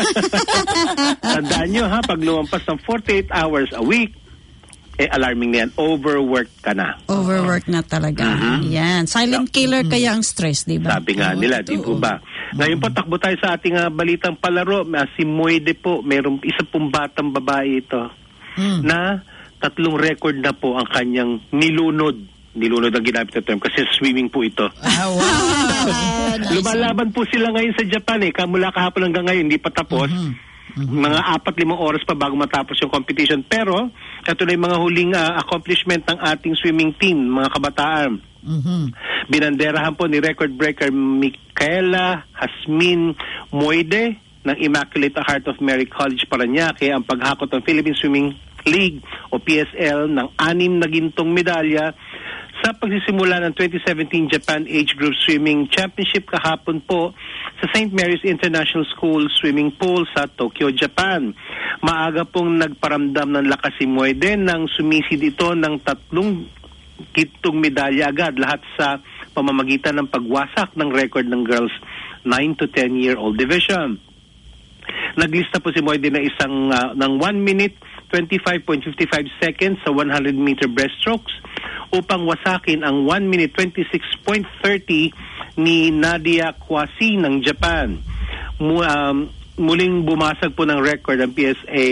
Tandaan nyo ha, pag lumampas ng forty-eight hours a week, eh alarming na yan. Overworked ka na. Overwork na talaga. Mhm. Yan. Silent killer kaya ang stress, di ba? Sabi nga Oo, nila, di po totoo. ba? Ngayon po, takbo tayo sa ating ah, balitang palaro. Ah, si Moide po, mayroong isa pong batang babae ito Mm. na tatlong record na po ang kanyang nilunod. Nilunod ang ginamit na term kasi swimming po ito. Ah, wow. Nice. Lumalaban po sila ngayon sa Japan eh. Kamula kahapon hanggang ngayon, hindi pa tapos. Mga apat limang oras pa bago matapos yung competition. Pero, ito na yung mga huling ah, accomplishment ng ating swimming team, mga kabataan. Mhm. Binanderahan po ni record breaker Micaela Hasmin Moide ng Immaculate Heart of Mary College Parañaque ang paghakot ng Philippine Swimming League o P S L ng anim na gintong medalya sa pagsisimula ng twenty seventeen Japan Age Group Swimming Championship kahapon po sa Saint Mary's International School Swimming Pool sa Tokyo, Japan. Maaga pong nagparamdam ng lakas si Moide nang sumisid ito ng tatlong gintong medalya agad, lahat sa pamamagitan ng pagwasak ng record ng girls nine to ten year old division. Naglista po si Moide na isang uh, ng one minute twenty-five point five five seconds sa one hundred meter breaststrokes upang wasakin ang one minute twenty-six point three zero ni Nadia Kwasi ng Japan. Mu- um, muling bumasag po ng record ang P S A.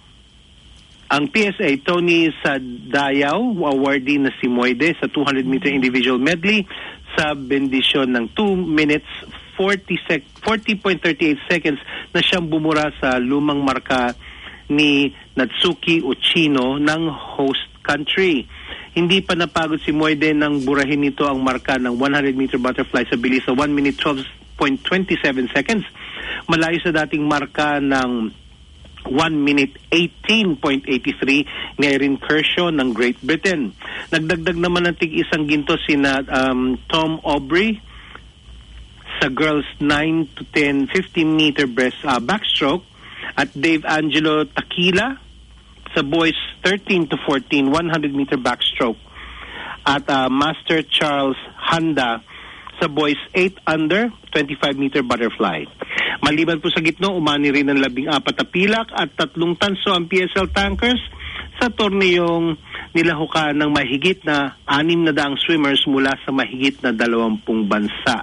Ang P S A, Tony Sadayaw, awardee na si Moide sa two hundred meter individual medley sa bendisyon ng two minutes forty point three eight seconds na siyang bumura sa lumang marka ni Natsuki Uchino ng host country. Hindi pa napagod si Moide nang burahin nito ang marka ng one hundred meter butterfly sa bilis sa one minute twelve point two seven seconds. Malayo sa dating marka ng one minute eighteen point eight three ni Erin Kershaw ng Great Britain. Nagdagdag naman ng tig-isang ginto sina um, Tom Aubrey sa girls nine to ten fifteen meter breast uh, backstroke at Dave Angelo Takila sa boys thirteen to fourteen one hundred meter backstroke at uh, Master Charles Handa sa boys eight under twenty-five meter butterfly. Maliban po sa gitno, umani rin ng labing apat na pilak at tatlong tanso ang P S L Tankers sa torneyong nilahukan ng mahigit na anim na daang swimmers mula sa mahigit na dalawampung bansa.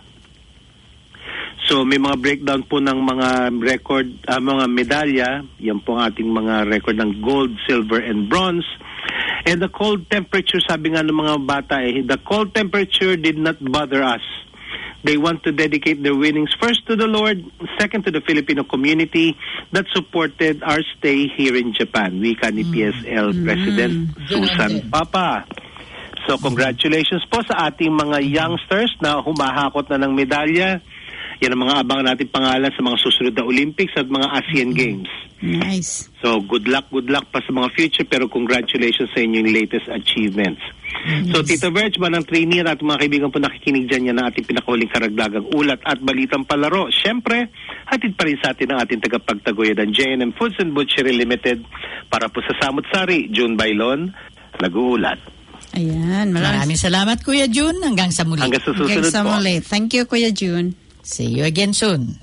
So may mga breakdown po ng mga record, uh, mga medalya. Yan po ang ating mga record ng gold, silver, and bronze. And the cold temperature, sabi nga ng mga bata eh, the cold temperature did not bother us. They want to dedicate their winnings first to the Lord, second to the Filipino community that supported our stay here in Japan. Wika ni P S L President Susan Papa. So congratulations po sa ating mga youngsters na humahakot na ng medalya. Yan ang mga abangan natin pangalan sa mga susunod na Olympics at mga ASEAN Games. Nice. So good luck, good luck pa sa mga future, pero congratulations sa inyong latest achievements. So Tito Verge, manang trainee at mga kaibigan po nakikinig dyan yan ang ating pinakahuling karagdagang ulat at balitang palaro. Siyempre, hatid pa rin sa atin ang ating tagapagtaguyod ang J and M Foods and Butchery Limited para po sa Samut Sari, June Bailon, nag-uulat. Ayan. Maraming salamat, Kuya June. Hanggang sa muli. Hanggang sa susunod Hanggang sa po. muli. Thank you, Kuya June. See you again soon.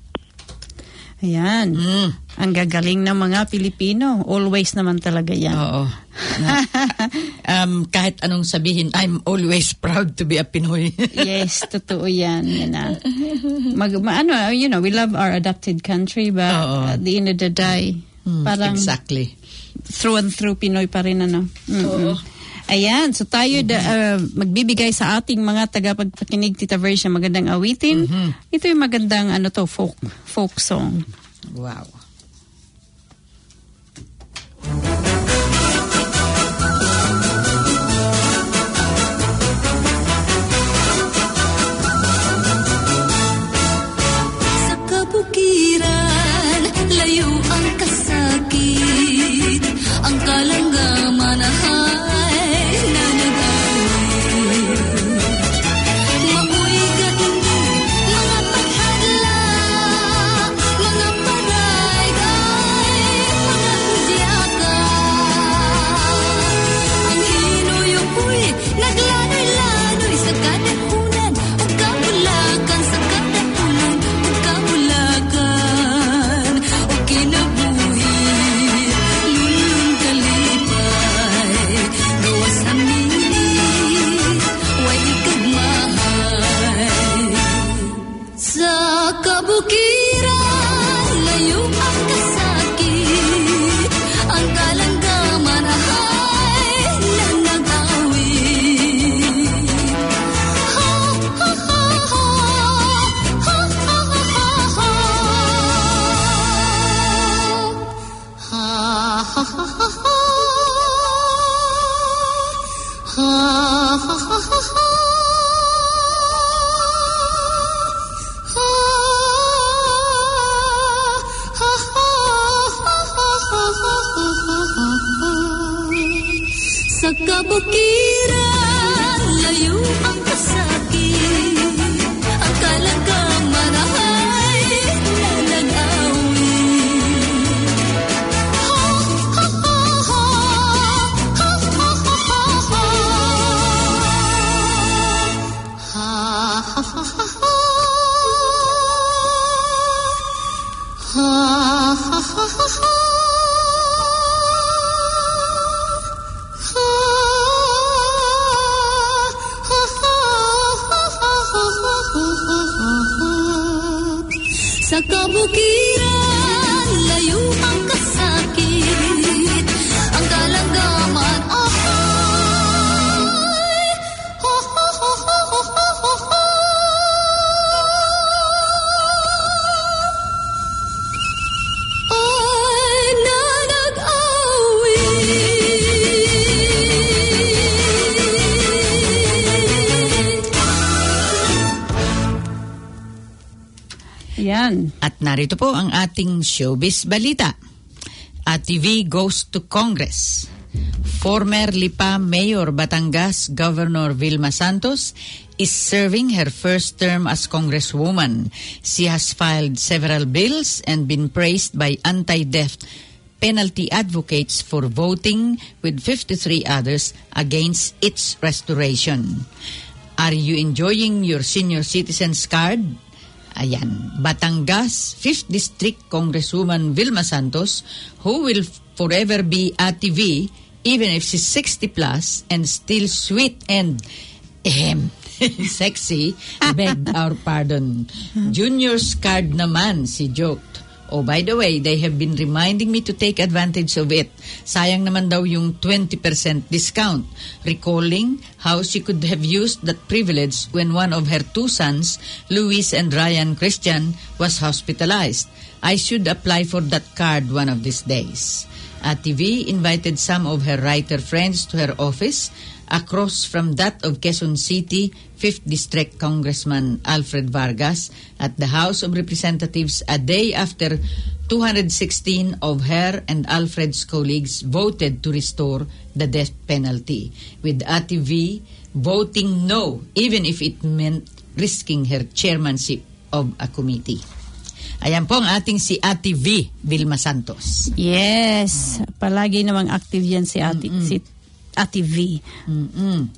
Ayan. Mm. Ang gagaling ng mga Pilipino. Always naman talaga yan. Oo. Na- um, kahit anong sabihin, I'm always proud to be a Pinoy. Yes, totoo yan. Yan na. Mag, ma, ano, you know, we love our adopted country, but Oo. at the end of the day, Mm, parang exactly. through and through Pinoy pa rin, ano. Mm-mm. Oo. Ayan, so tayo da, uh, magbibigay sa ating mga tagapagpakinig, Tita Verge, ng magandang awitin. Mhm. Ito yung magandang ano to, folk folk song. Wow. Sa kabukiran, layo ang kasakit, Sa kabukiran, layo ang kasakit. Ang kalagaman ay nanag-awit. Ha, ha, ha, ha. Ha, ha, ha, ha, ha. Ha, ha, ha, ha, ha. Ha, ha, ha, ha, ha. Sa kabukiran, layo ang kasakit. Ang kalanggaman ay ho, ho, ho, ho, ho, ho, ho, ho. Ay nanag-awit. Yan. At narito po ang ating showbiz balita. Ate V goes to Congress. Former Lipa Mayor Batangas Governor Vilma Santos is serving her first term as Congresswoman. She has filed several bills and been praised by anti-death penalty advocates for voting with fifty-three others against its restoration. Are you enjoying your senior citizens card? Ayan, Batangas fifth District Congresswoman Vilma Santos, who will forever be Ate V, even if she's sixty plus and still sweet and ehem, sexy, begged our pardon. Junior's card naman, she joked. Oh, by the way, they have been reminding me to take advantage of it. Sayang naman daw yung twenty percent discount. Recalling how she could have used that privilege when one of her two sons, Luis and Ryan Christian, was hospitalized. I should apply for that card one of these days. Ate V invited some of her writer friends to her office across from that of Quezon City fifth District Congressman Alfred Vargas at the House of Representatives a day after two hundred sixteen of her and Alfred's colleagues voted to restore the death penalty, with Ate V voting no, even if it meant risking her chairmanship of a committee. Ayan po ang ating si Ate V, Vilma Santos. Yes, palagi namang active yan si Ate, Mm-mm. si Ate V. Mm-mm.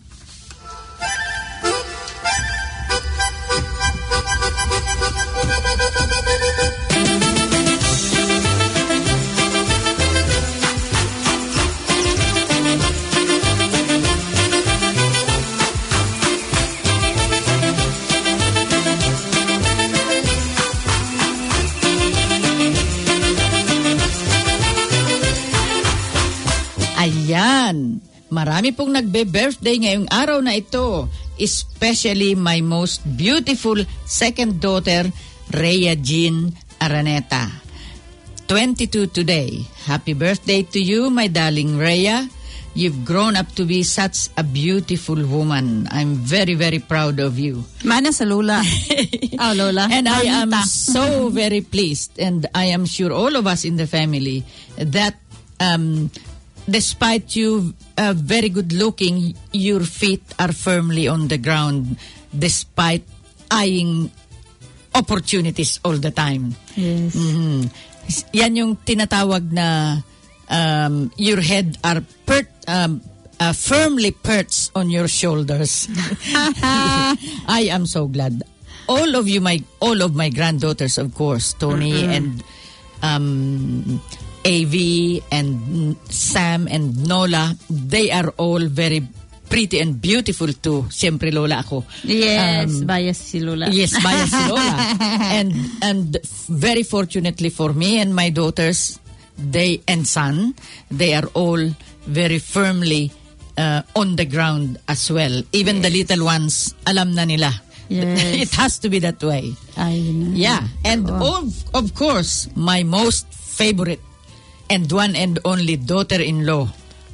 Ayan. Marami pong nagbe-birthday ngayong araw na ito, especially my most beautiful second daughter, Rhea Jean Araneta. twenty-two today. Happy birthday to you, my darling Rhea. You've grown up to be such a beautiful woman. I'm very, very proud of you. Mana sa Lola. Oh, Lola. And I am Mamita. so very pleased, and I am sure all of us in the family, that um, despite you uh, very good looking, your feet are firmly on the ground despite eyeing opportunities all the time. Yes. Mhm. Yan yung tinatawag na um, your head are pert, um, uh, firmly perched on your shoulders. I am so glad. All of you, my all of my granddaughters, of course, Tony Mm-mm. and um, A V and Sam and Nola, they are all very pretty and beautiful too. Siyempre, Lola ako. Yes, Um, bias si Lola. Yes, bias si Lola. and and very fortunately for me and my daughters, they and son, they are all very firmly uh, on the ground as well. Even the little ones, alam na nila. Yes. It has to be that way. Ay, na. Yeah, and Oh. of of course, my most favorite and one and only daughter-in-law,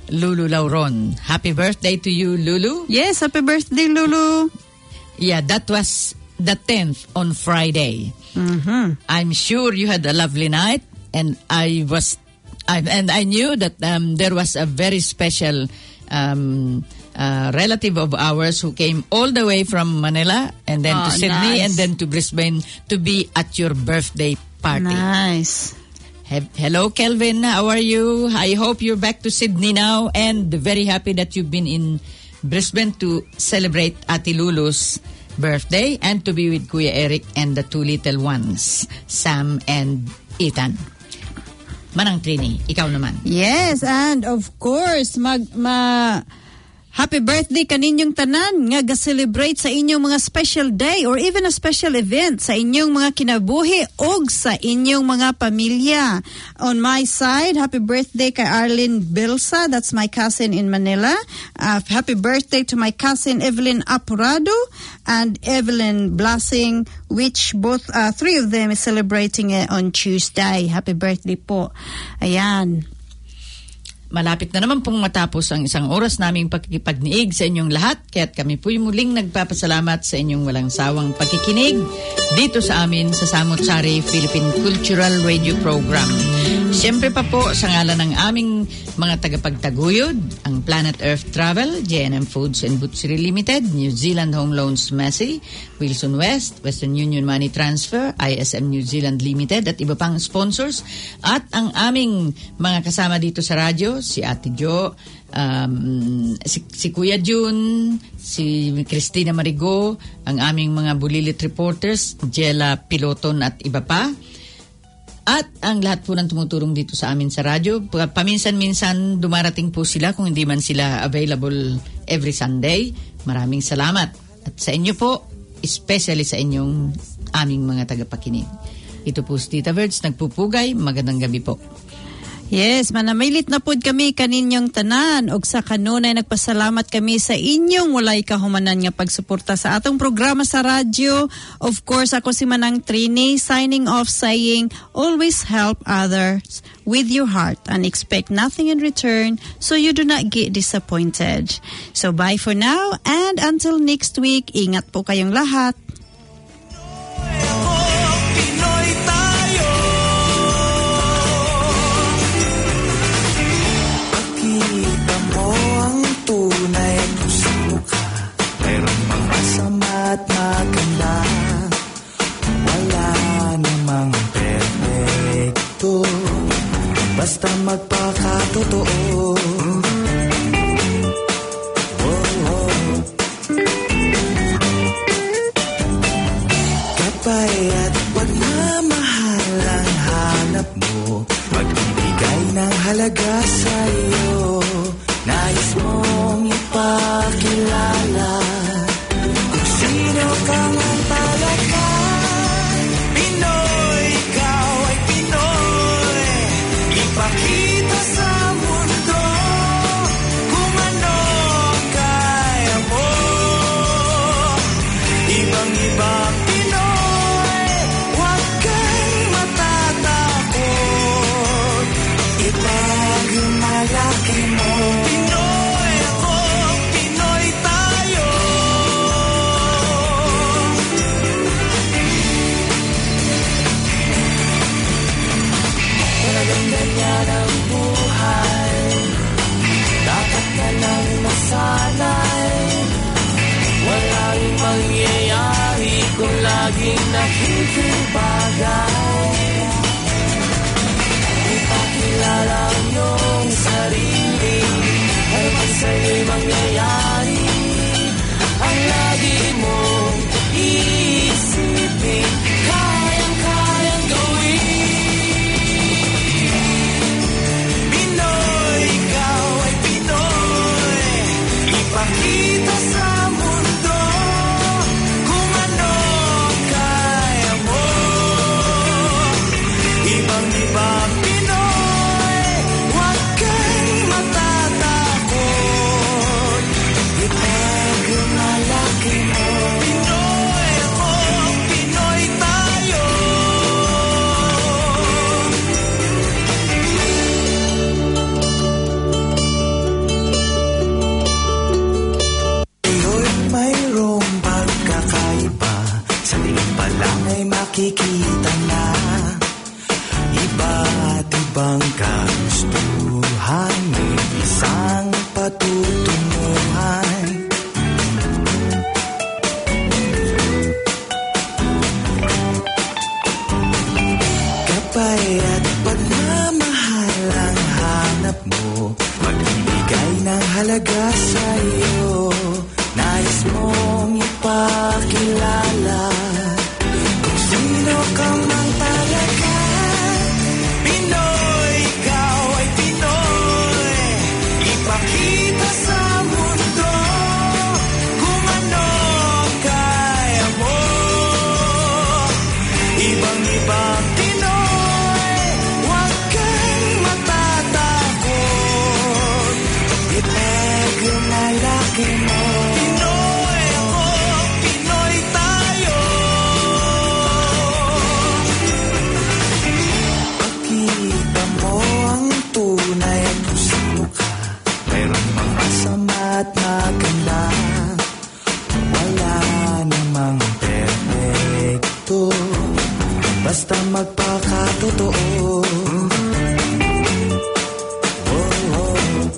Lulu Lauron. Happy birthday to you, Lulu. Yes, happy birthday, Lulu. Yeah, that was the tenth on Friday. Mm-hmm. I'm sure you had a lovely night, and I was, I, and I knew that um, there was a very special um, uh, relative of ours who came all the way from Manila and then Oh, to Sydney nice. and then to Brisbane to be at your birthday party. Nice. He- Hello, Kelvin. How are you? I hope you're back to Sydney now, and very happy that you've been in Brisbane to celebrate Ate Lulu's birthday and to be with Kuya Eric and the two little ones, Sam and Ethan. Manang Trini, ikaw naman. Yes, and of course, mag ma happy birthday kaninyong tanan nga ga-celebrate sa inyong mga special day or even a special event sa inyong mga kinabuhi og sa inyong mga pamilya. On my side, happy birthday kay Arlene Bilsa, that's my cousin in Manila. Uh, happy birthday to my cousin Evelyn Apurado and Evelyn Blessing, which both, uh, three of them is celebrating uh, on Tuesday. Happy birthday po. Ayan. Malapit na naman pong matapos ang isang oras naming pagkikipagniig sa inyong lahat, kaya't kami po'y muling nagpapasalamat sa inyong walang sawang pagkikinig dito sa amin sa Samut Sari Philippine Cultural Radio Program. Siyempre pa po sa ngalan ng aming mga tagapagtaguyod, ang Planet Earth Travel, J and M Foods and Butchery Limited, New Zealand Home Loans Massey, Wilson West, Western Union Money Transfer, I S M New Zealand Limited at iba pang sponsors, at ang aming mga kasama dito sa radyo, si Ate Jo, um, si, si Kuya Jun, si Christina Marigo, ang aming mga bulilit reporters, Jella Piloton at iba pa. At ang lahat po ng tumutulong dito sa amin sa radyo. Paminsan-minsan dumarating po sila kung hindi man sila available every Sunday. Maraming salamat. At sa inyo po, especially sa inyong aming mga tagapakinig. Ito po si Tita Verds, nagpupugay. Magandang gabi po. Yes, manamilit na pod kami kaninyong tanan og sa kanunay nagpasalamat kami sa inyong walay kahumanan nga pagsuporta sa atong programa sa radyo. Of course, ako si Manang Trini signing off saying, always help others with your heart and expect nothing in return so you do not get disappointed. So bye for now and until next week, ingat po kayong lahat. Pinoy tayo. Pakita mo ang tunay gusto ka. Mayroong mga sama at maganda. Wala namang perfecto. Basta magpakatotoo. At pagmamahal ang hanap mo, magbibigay ng halaga sa iyo. Nais mong ipakilala kung sino ka man talaga. Pinoy, ikaw ay Pinoy. Ipakita sa mundo kung ano kaya mo. Ibang-ibang malaki mo. Pinoy ako, Pinoy tayo. Talagang ganyan ang buhay. Dapat na lang masanay. Walang mangyayari kung laging nakikibagay. Ipakilala ang iyong sarili, ay man sa'yo'y mangyayari. Ang lagi mong iisipin, kayang-kayang gawin. Pinoy, ikaw ay Pinoy. Ipakita sa mundo kung ano kaya mo. Ibang-ibang Pinoy, huwag kang matatakot. basta magpakatotoo. Oh, oh.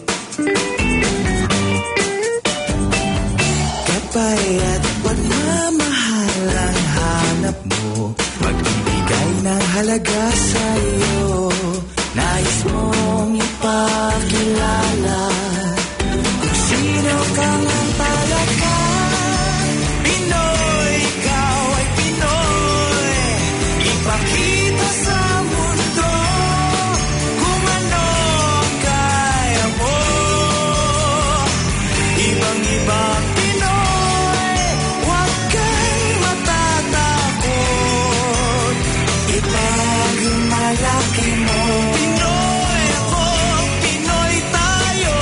Kapay at pagmamahal ang hanap mo, magbibigay ng halaga sa'yo. Nais mong ipakilala kung sino kang ang talaga. Pinoy, ikaw ay Pinoy. Ipakita sa mundo kung ano ang kaya mo. Ibang-ibang Pinoy, huwag kang matatakot. Ipagmalaki mo. Pinoy ako, Pinoy tayo.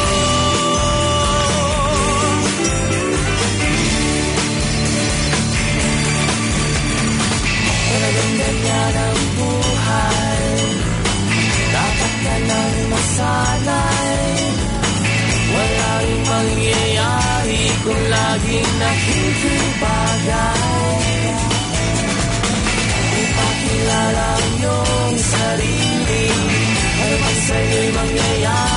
Talagang ganyan ang buhay. Dapat ka lang masanay. Walang mangyayari kung laging nakikibagay. Ipakilala ang iyong sarili. Ano man sa'yo'y mangyayari.